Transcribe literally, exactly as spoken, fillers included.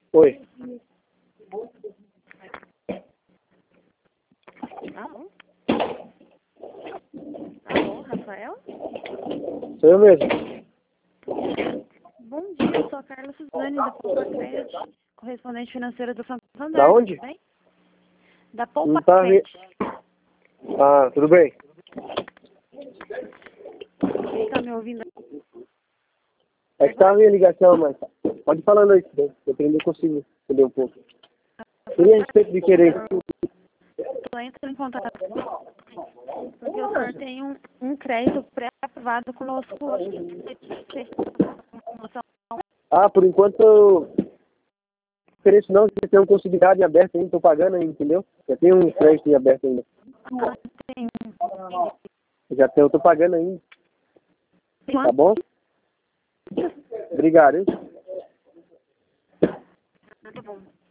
Oi. Alô? Alô, Rafael? Sou eu mesmo. Bom dia, eu sou a Carla Suzane, da Poupa Credit, correspondente financeira do Santo André. Da onde? Tudo bem? Da Poupa Não tá Credit. Ah, tudo bem? Você está me ouvindo? É que tá a minha ligação, mas pode ir falando aí, se eu não consigo entender um pouco. Seria a respeito de querer. Estou entrando em contato porque o senhor tem um, um crédito pré-aprovado conosco hoje. Ah, por enquanto eu ofereço não, já tenho possibilidade aberta ainda, tô pagando ainda, entendeu? Já tenho um crédito aberto ainda. Ah, tem. Já tenho, eu tô pagando ainda. Tá Quanto? bom? Obrigado, hein? Tá bom.